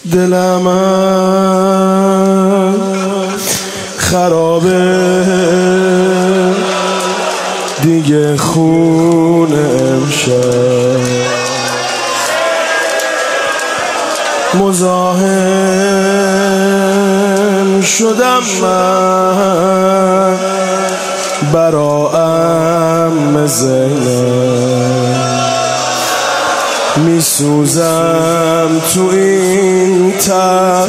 دلم خرابه دیگه خون امشب مزاحم شدم من برا عم زینب میسوزم تو این تب.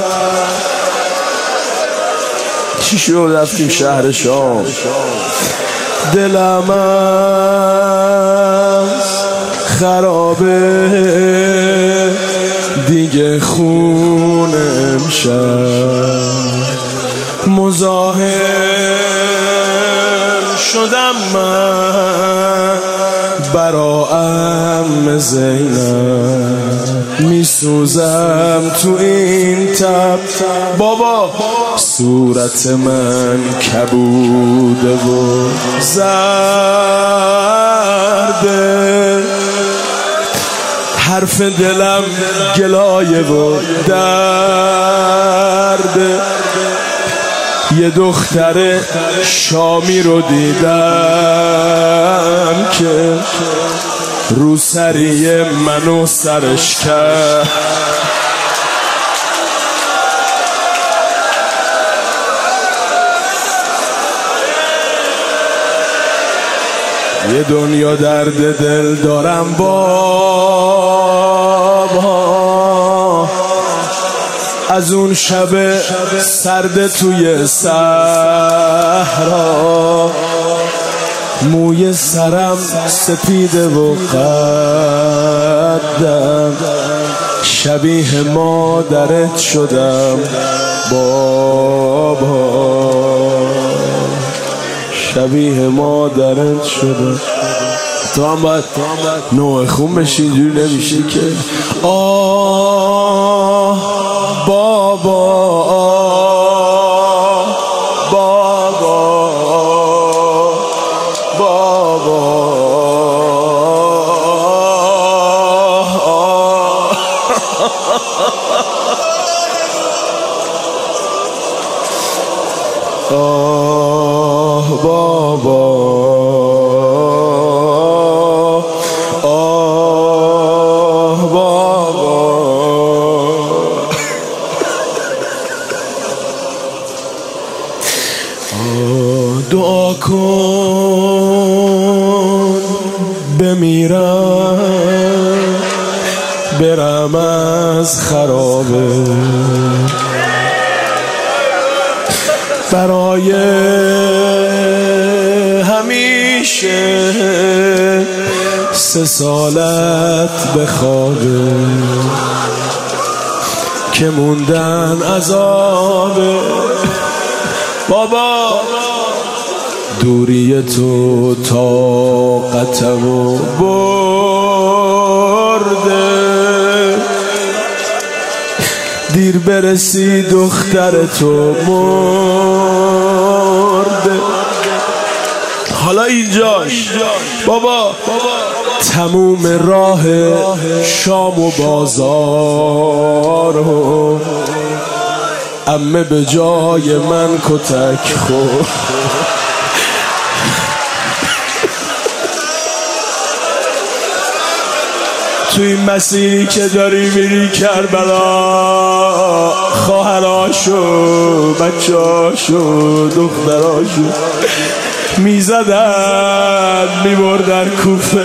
چی شد رفتیم شهر شام؟ دلم خرابه دیگه خون امشب مزاحم شدم من برا عم زینب میسوزم تو این تب. بابا صورت من کبوده و زرده، حرف دلم گلایه و درده. یه دختر شامی رو دیدم که روسری منو سرش کرد. یه دنیا درد دل دارم بابا، از اون شب سرد توی صحرا. موی سرم سپیده و قدم شبیه مادرت شدم بابا، شبیه مادرت شدم. تو هم باید نوع خون بشی، اینجوری نمیشه که آه بابا بابا بابا آه بابا آه بابا. دعا کن بمیرم برم از خرابه، برای همیشه 3 سالت بخوابه که موندن عذابه. بابا دوری تو طاقتمو برده، دیر برسی دختر تو مرده. حالا اینجاش بابا تموم راه شام و بازار و عمه به جای من کتک خورد. تو این مسیری که داری میری کربلا، خواهراشو بچهاشو دختراشو میزدن میبردن کوفه.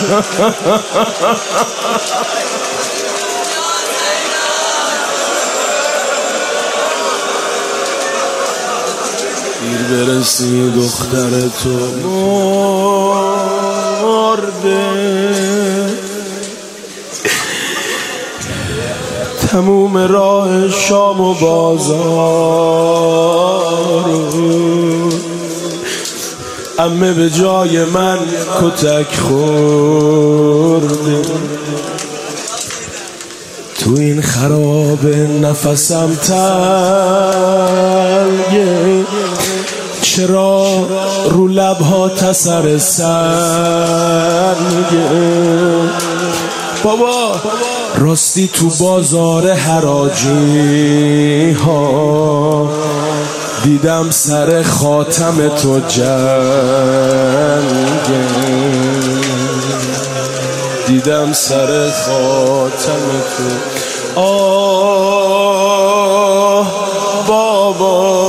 دیر برسی دختر تو مرده، تموم راه شام و بازار عمه به جای من کتک خورده. تو این خراب نفسم تنگه، چرا رو لبها تسر سنگه. بابا راستی تو بازار حراجی ها دیدم سر خاتم تو جنگه، دیدم سر خاتم تو. آه بابا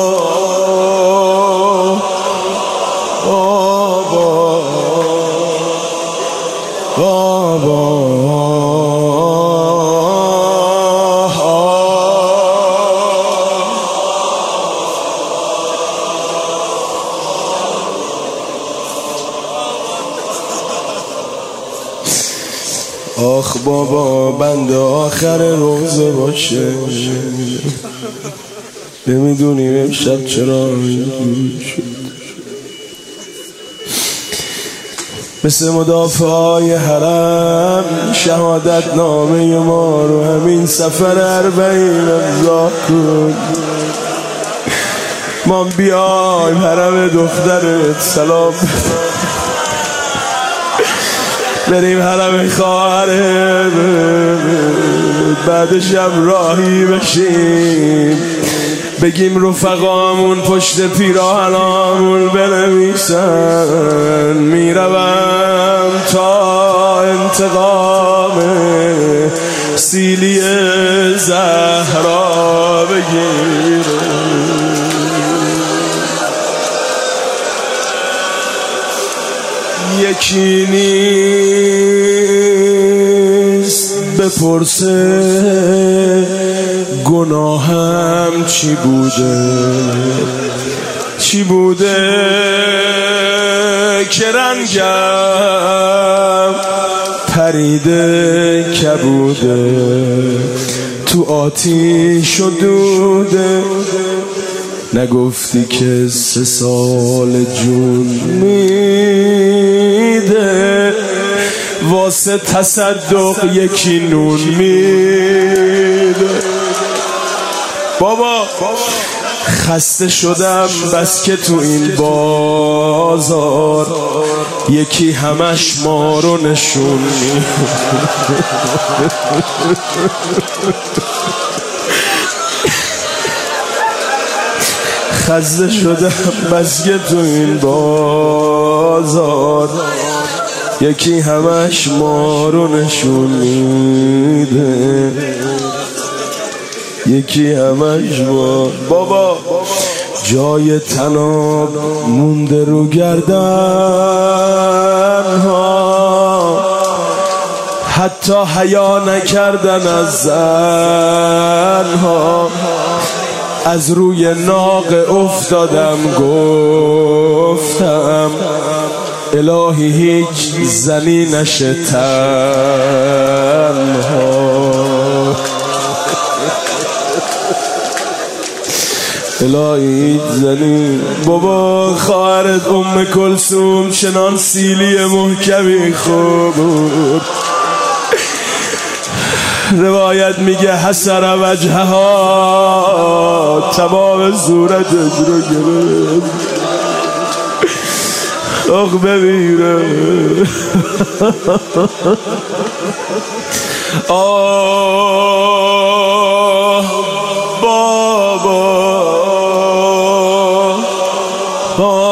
بابا بابا آخ بابا بند آخر روزه باشه، نمیدونیم امشب چرا شد. مثل مدافعای حرم شهادت نامه ما رو همین سفر 40 امضا کن. ما بیایم حرم دخترت سلام بریم حرم خواهرت، بعدش هم راهی بشیم بگیم رفقامون پشت پیراهنامون بنویسن میروم تا انتقام سیلی زهرا بگیرم. یکی نیست بپرسه گناهم چی بوده، چی بوده که رنگم پریده کبوده، تو آتیش و دوده. نگفتی که 3 سال جون میده واسه تصدق یکی نون میده. بابا خسته شدم بس که تو این بازار یکی همش ما رو نشون میده. خسته شدم بس که تو این بازار یکی همش ما رو نشون میده، یکی همش ما. بابا جای تناب مونده رو گردن ها، حتی حیا نکردن از زن ها. از روی ناق افتادم گفتم الهی هیچ زنی نشه تنها، الهی هیچ زنی. بابا خواهرت کلثوم چنان سیلی محکمی خوب بود، روایت میگه حسر وجهها تمام صورتش رو گرفت. آخ بمیره. آه بابا